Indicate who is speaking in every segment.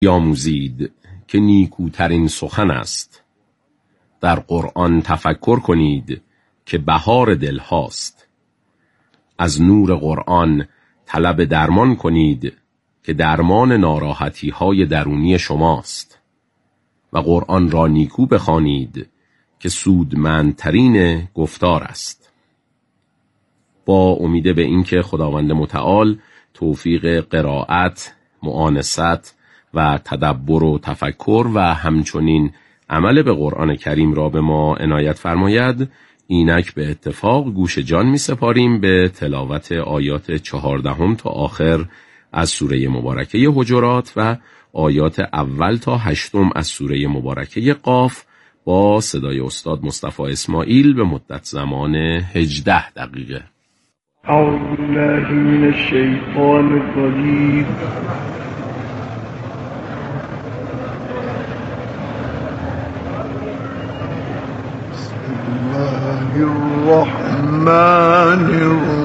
Speaker 1: بیاموزید که نیکوترین سخن است. در قرآن تفکر کنید که بهار دل هاست. از نور قرآن طلب درمان کنید که درمان ناراحتی های درونی شماست و قرآن را نیکو بخوانید که سودمندترین گفتار است. با امید به اینکه خداوند متعال توفیق قرائت، مؤانست و تدبر و تفکر و همچنین عمل به قرآن کریم را به ما عنایت فرماید، اینک به اتفاق گوش جان می سپاریم به تلاوت آیات 14 تا آخر از سوره مبارکه حجرات و آیات اول تا 8 از سوره مبارکه قاف با صدای استاد مصطفی اسماعیل به مدت زمان 18 دقیقه.
Speaker 2: اعوذ بالله من الشیطان الرجیم. بسم الله الرحمن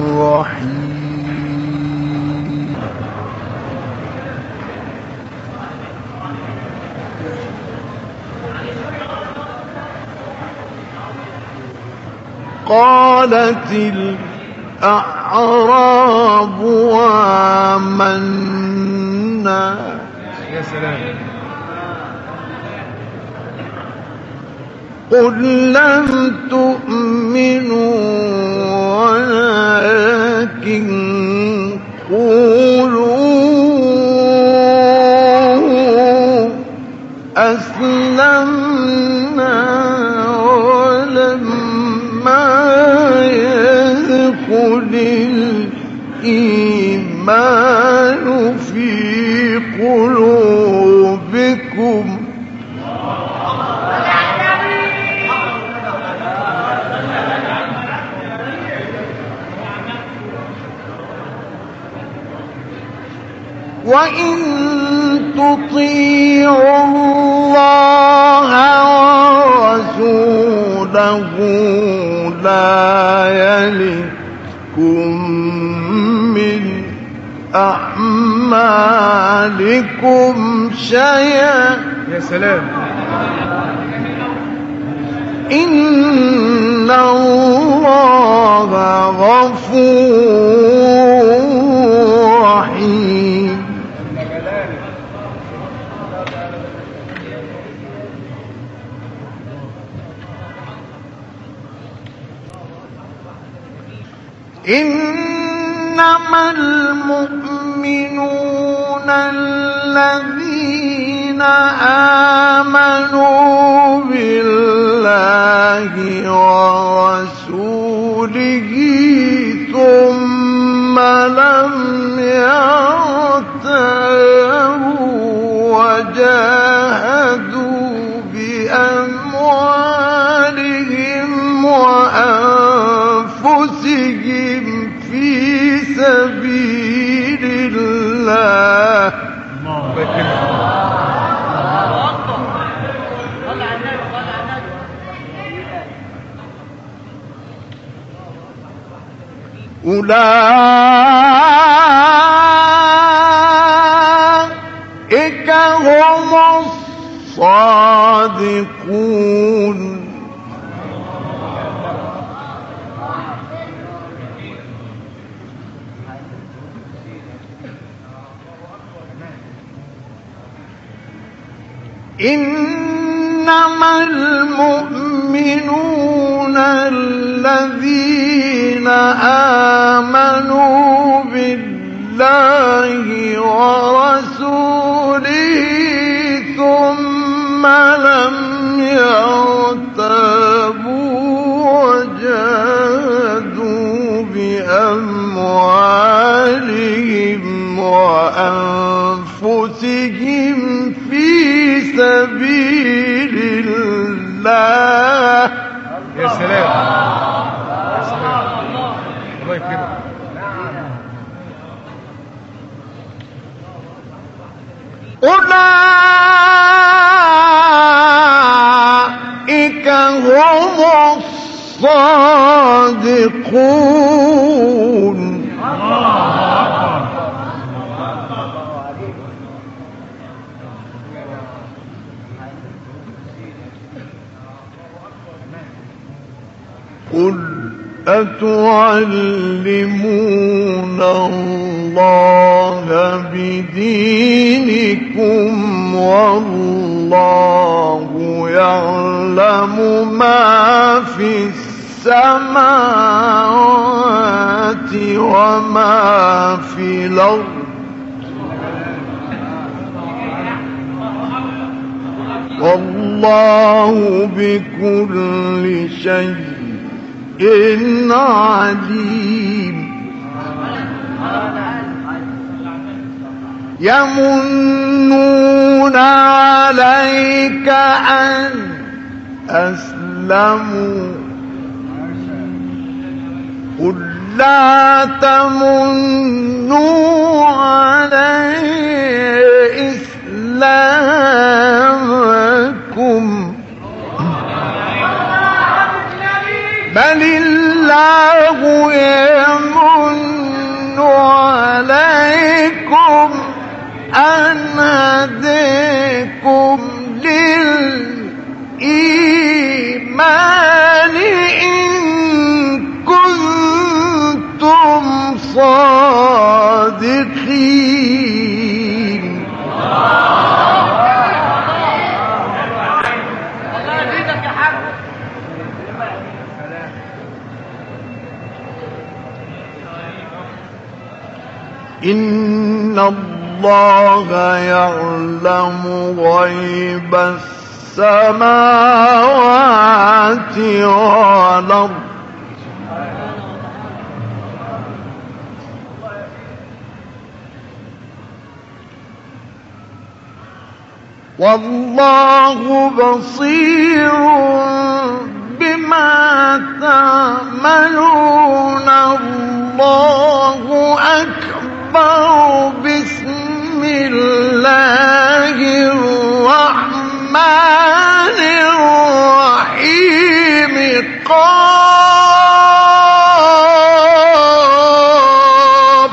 Speaker 2: الرحیم. قالت الأعراب آمنا. يا سلام. قل لم تؤمنوا ولكن قولوا أسلمنا ولما يدخل الإيمان في قلوبكم وإن تطيعوا الله ورسوله لا يلدكم من أعمالكم شيئا. يا سلام. إن الله غفور رحيم. إنما المؤمنون الذين آمنوا بالله ورسوله ثم لم يرتابوا وجاهدوا بأموالهم وأنفسهم في سبيل الله. أولئك هم الصادقون. إنما المؤمنون الذين آمنوا بالله ورسوله ثم لم يرتابوا وجاهدوا بأموالهم وأنفسهم في سبيل الله. يا سلام. يا سلام. الله يكرمك. أولئك هم الصادقون.
Speaker 3: قل أتعلمون الله بدينكم والله يعلم ما في السماوات وما في الأرض والله بكل شيء عليم يمنون عليك أن أسلموا قل لا تمنوا علي إسلامكم بل الله يمن عليكم أن هديكم للإيمان إن كنتم صادقين. إن الله يعلم غيب السماوات والأرض والله بصير بما تعملون الله أكبر بسم الله الرحمن الرحيم قاف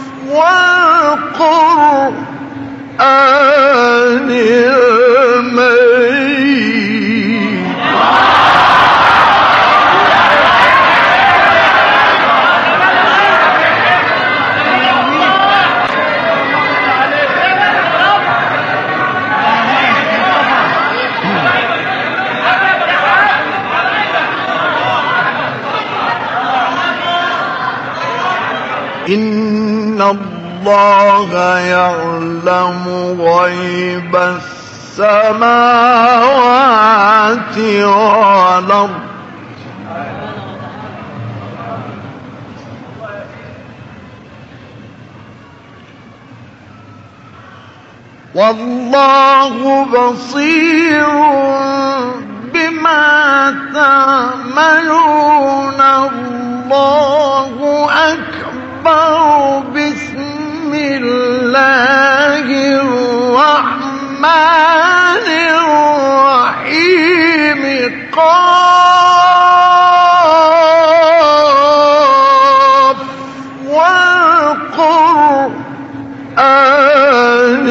Speaker 3: والقرآن المجيد. إن الله يعلم غيب السماوات والأرض والله بصير بما تعملون الله أكبر بسم الله الرحمن الرحيم قاف والقرآن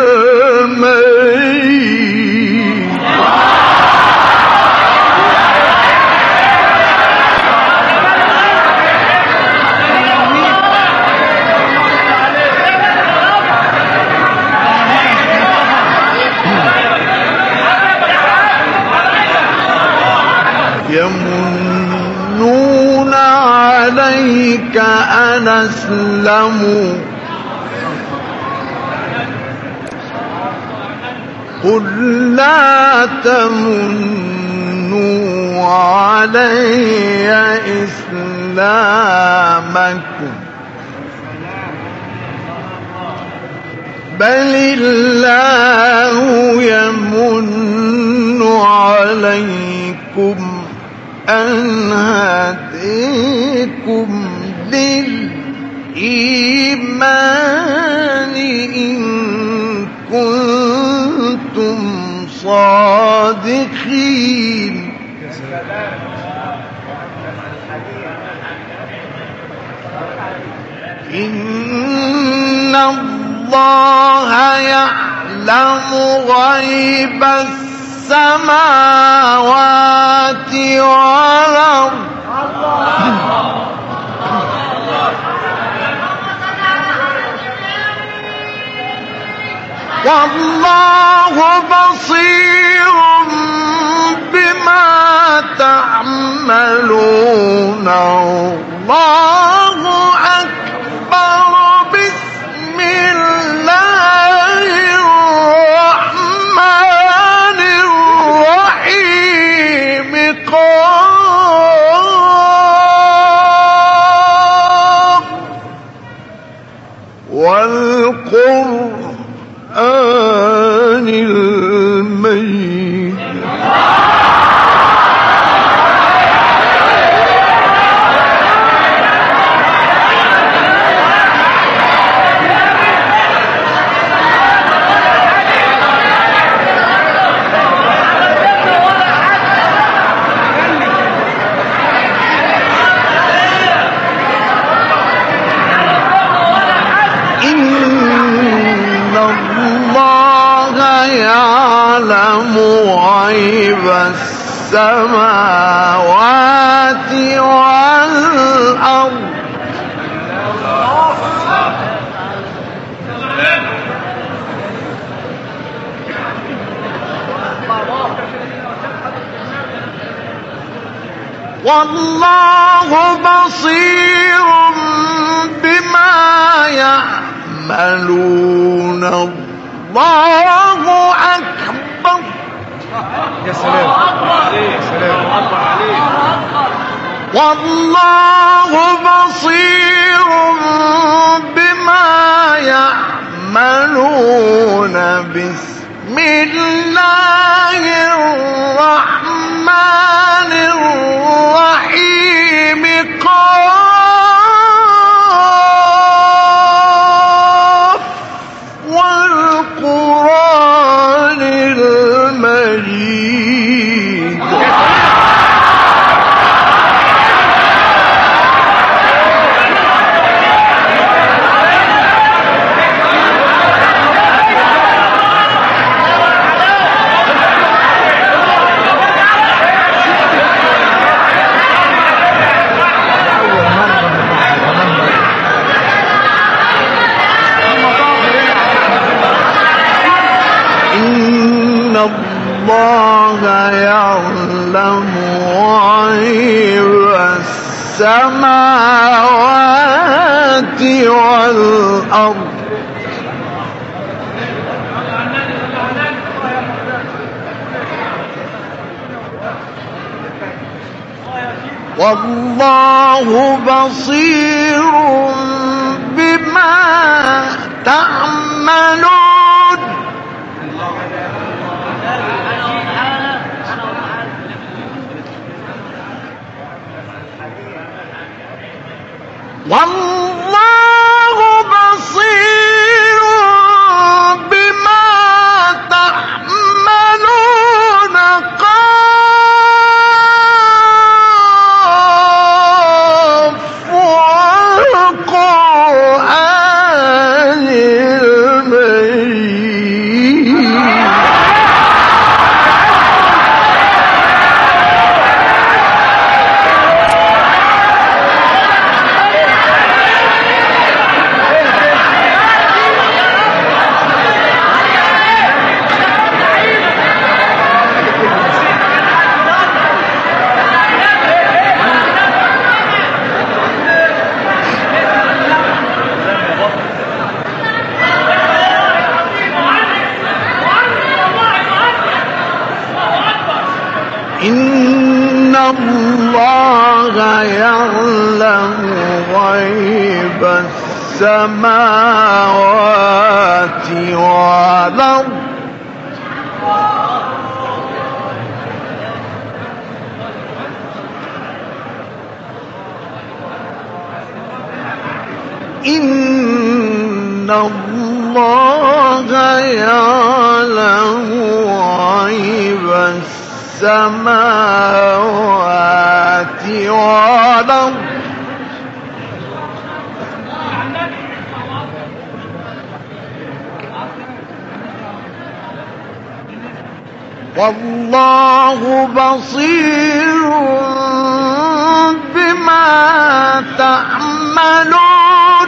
Speaker 3: المجيد. يمنون عليك أن أسلموا قل لا تمنوا علي إسلامكم بل الله يمن عليكم أن هديكم للإيمان إن كنتم صادقين. إن الله يعلم غيب السماوات والأرض والله بصير بما تعملون الله أكبر بسم الله الرحمن الرحيم قاف والقرآن المجيد يعلم غيب السماوات والأرض والله بصير بما يعملون الله أكبر.
Speaker 2: يا سلام يا سلام
Speaker 3: والله بصير بما يعملون بسم الله الرحمن الرحيم قاف والقرآن المجيد الله يعلم غيب السماوات والأرض والله بصير بما تعملون والله بصير بما تعملون قاف والقرآن المجيد إن الله يعلم غيب السماوات والأرض إن الله يعلم غيب السماوات والأرض والله بصير بما تعملون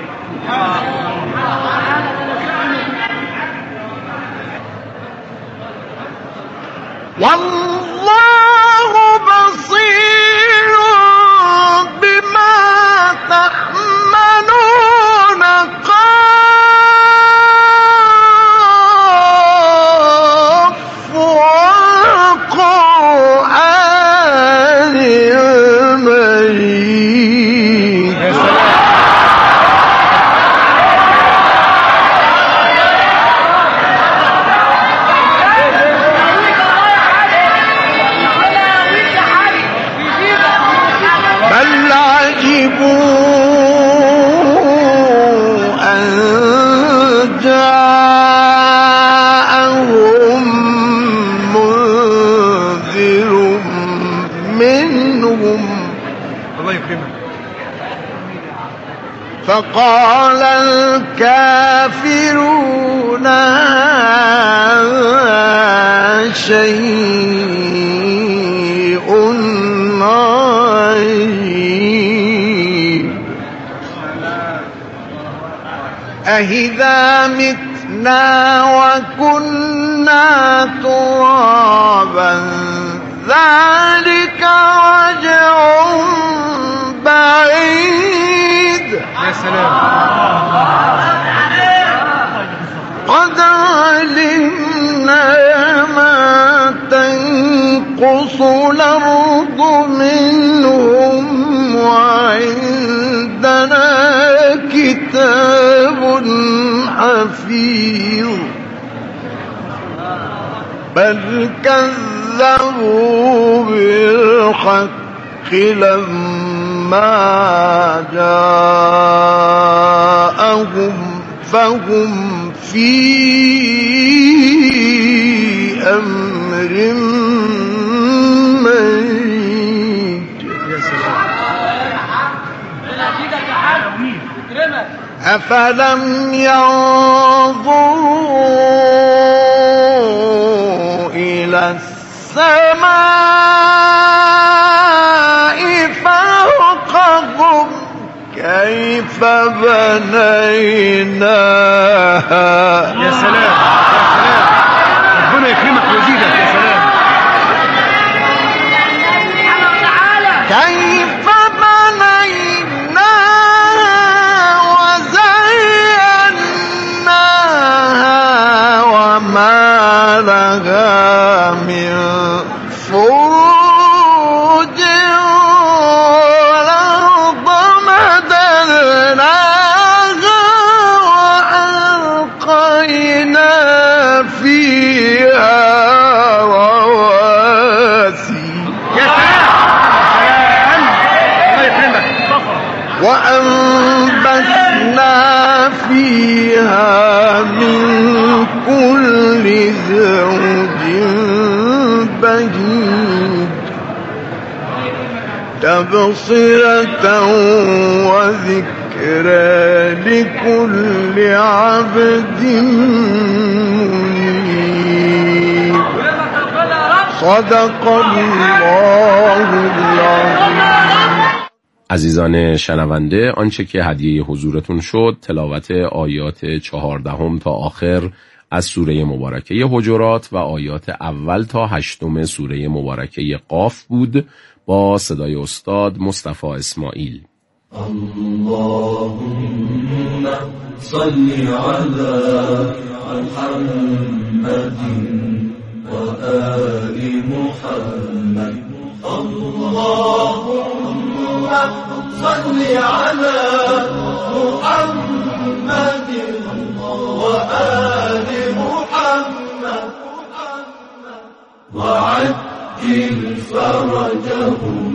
Speaker 3: والله بصير بما تعملون قاف والقرآن المجيد بل عجبوا أن جاءهم منذر منهم
Speaker 2: الله يكرمك.
Speaker 3: فقال الكافرون هذا شيء عجيب أإذا متنا وكنا ترابا ذلك رجع بعيد
Speaker 2: يا سلام.
Speaker 3: قد علمنا ما تنقص الأرض منهم وعندنا كتاب حفيظ بل كذبوا بالحق لما جاءهم فهم في أمر مريج أفلم ينظروا إلى السماء فوقهم كيف بنيناها
Speaker 2: يا سلام. يا سلام. ربنا يكرمك ويزيدك. يا سلام.
Speaker 3: كيف بنيناها وزيناها وما لها من فروج والأرض مددناها وألقينا فيها رواسي
Speaker 2: يا سلام. الله يكرمك.
Speaker 3: وأنبتنا فيها من كل زوج بهيج تبصرة وذكرى لكل عبد منيب صدق الله العظيم.
Speaker 1: عزیزان شنونده، آنچه که هدیه حضورتون شد تلاوت آیات 14 تا آخر از سوره مبارکه حجرات و آیات اول تا 8 سوره مبارکه قاف بود با صدای استاد مصطفی اسماعیل.
Speaker 4: اللهم صل على محمد وآل محمد. اللهم صل على محمد وآل محمد وعجل فرجهم.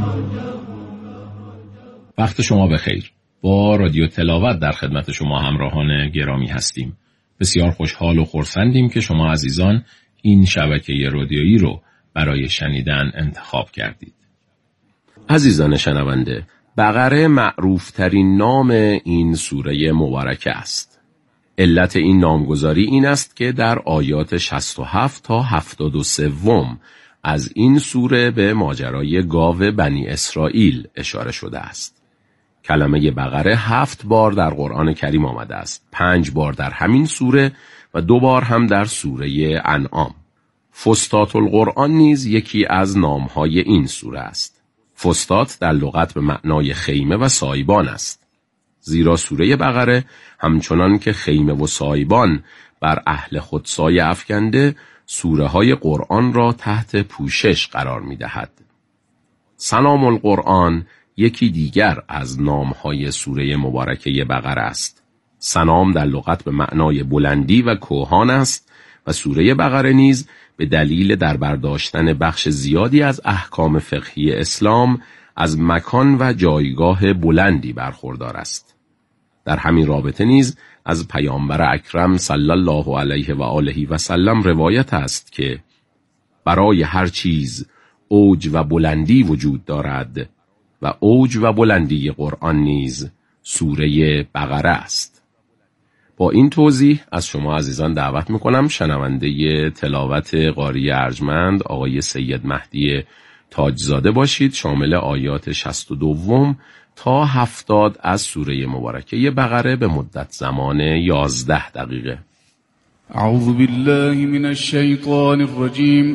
Speaker 1: وقت شما بخیر. با رادیو تلاوت در خدمت شما همراهان گرامی هستیم. بسیار خوشحال و خرسندیم که شما عزیزان این شبکه رادیویی رو برای شنیدن انتخاب کردید. عزیزان شنونده، بقره معروف ترین نام این سوره مبارکه است. علت این نامگذاری این است که در آیات 67 تا 73 از این سوره به ماجرای گاو بنی اسرائیل اشاره شده است. کلمه بقره 7 بار در قرآن کریم آمده است، 5 بار در همین سوره و 2 بار هم در سوره انعام. فستات القرآن نیز یکی از نامهای این سوره است. فستات در لغت به معنای خیمه و سایبان است، زیرا سوره بقره همچنان که خیمه و سایبان بر اهل خود سایه افکنده، سوره های قرآن را تحت پوشش قرار می دهد. سلام القرآن یکی دیگر از نامهای سوره مبارکه بقره است. سلام در لغت به معنای بلندی و کوهان است و سوره بقره نیز به دلیل در برداشتن بخش زیادی از احکام فقهی اسلام از مکان و جایگاه بلندی برخوردار است. در همین رابطه نیز از پیامبر اکرم صلی الله علیه و آله و سلم روایت است که برای هر چیز اوج و بلندی وجود دارد و اوج و بلندی قرآن نیز سوره بقره است. با این توضیح از شما عزیزان دعوت میکنم شنونده تلاوت قاری ارجمند آقای سید مهدی تاجزاده باشید، شامل آیات 62 تا 70 از سوره مبارکه بقره به مدت زمان 11 دقیقه.
Speaker 5: اعوذ بالله من الشیطان الرجیم.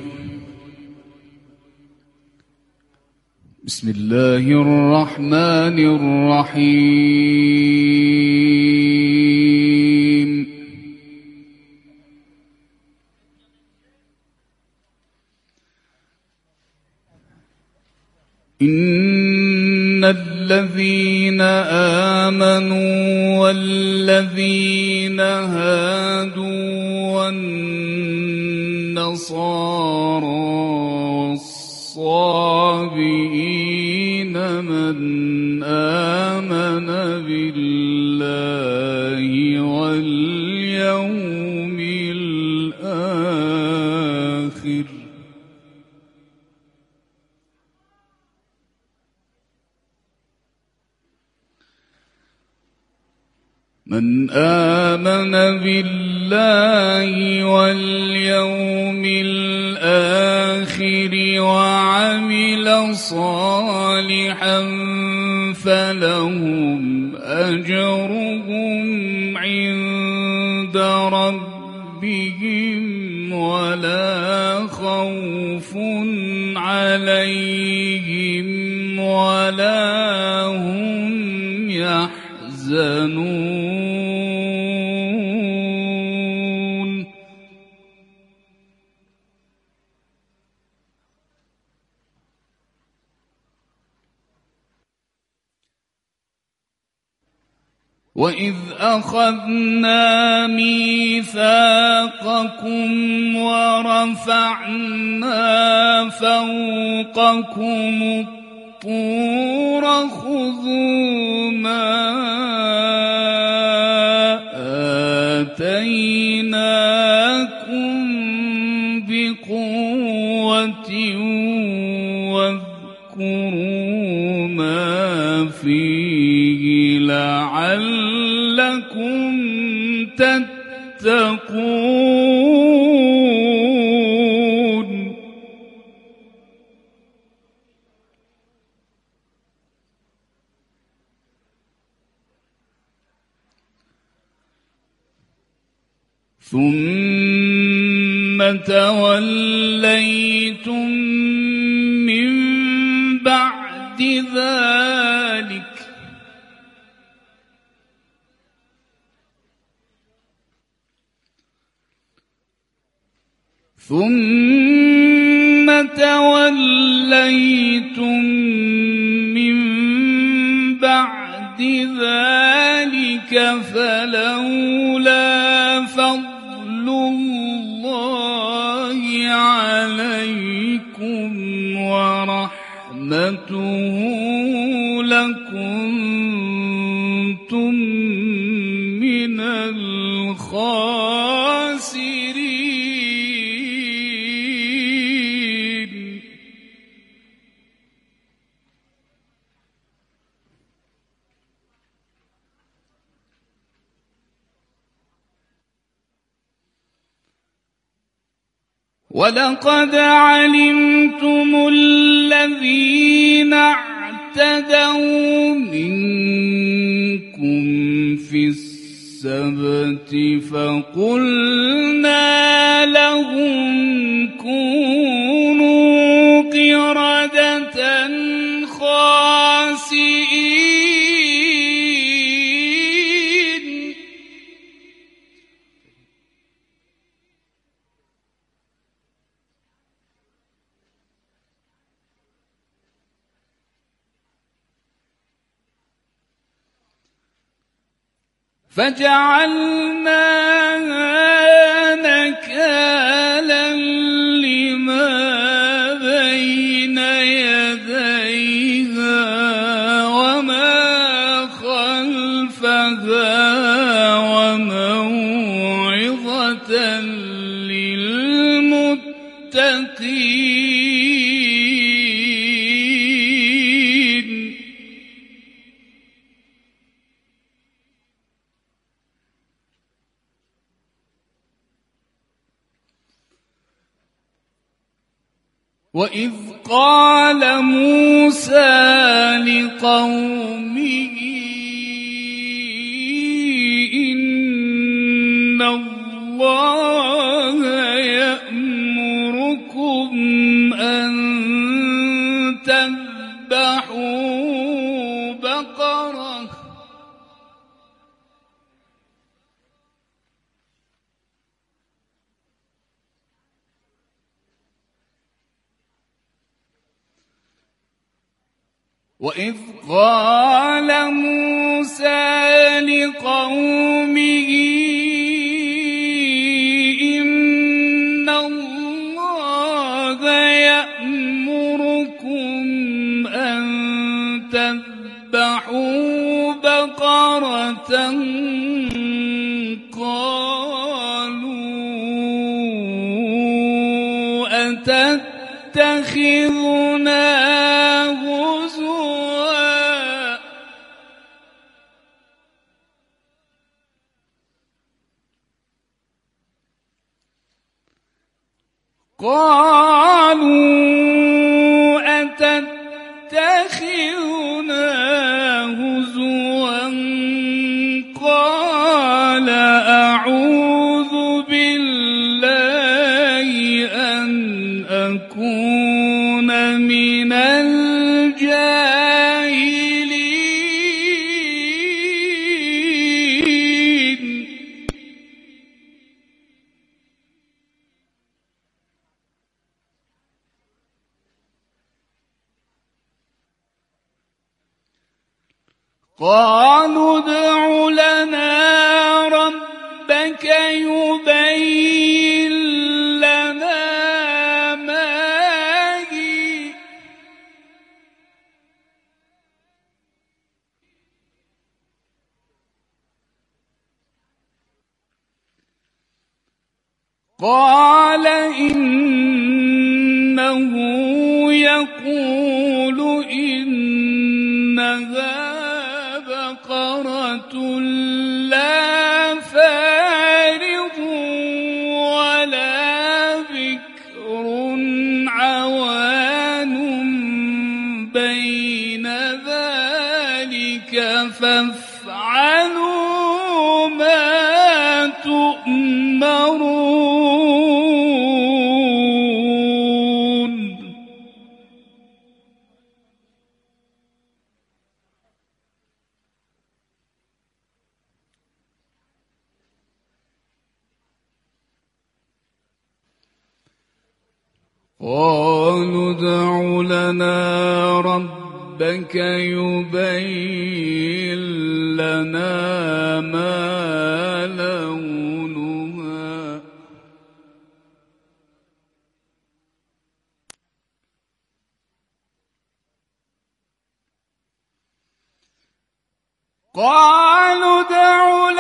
Speaker 5: بسم الله الرحمن الرحیم. إن الذين آمنوا والذين هادوا والنصارى الصابئين من آمن بالله واليوم الآخر من آمن بالله واليوم الآخر وعمل صالحا فلهم أجرهم عند ربهم ولا خوف عليهم ولا هم يحزنون. وَإِذْ أَخَذْنَا مِيثَاقَكُمْ وَرَفَعْنَا فَوْقَكُمُ الطُّورَ خُذُوا مَا آتَيْنَاكُمْ بِقُوَّةٍ وَاذْكُرُوا مَا فِيهِ لَعَلَّكُمْ تَتَّقُونَ. ثُمَّ تَوَلَّيْتُمْ مِنْ بَعْدِ ذَلِكَ فلولا فضل الله عليكم ورحمته لكنتم من الخاسرين. ولقد علمتم الذين اعتدوا منكم في السبت فقلنا لهم كونوا قردة خاسئين. فجعلناها نكالا لما بين يديها وما خلفها وموعظة للمتقين. وإذ قال موسى لقومه إن الله يأمركم أن تذبحوا بقرة وإذ قال موسى لقومه إن الله يأمركم أن تذبحوا بقرة قالوا أتتخذنا هزوا قال أعوذ بالله أن أكون من الجاهلين. قالوا ادع لنا ربك يبين لنا ما هي قال إنه يقول إنها بقرة لا فارض ولا بكر عوان بين ذلك فافعلوا ما تؤمرون. قالوا ادع لنا ربك يبين لنا ما لونها قالوا ادع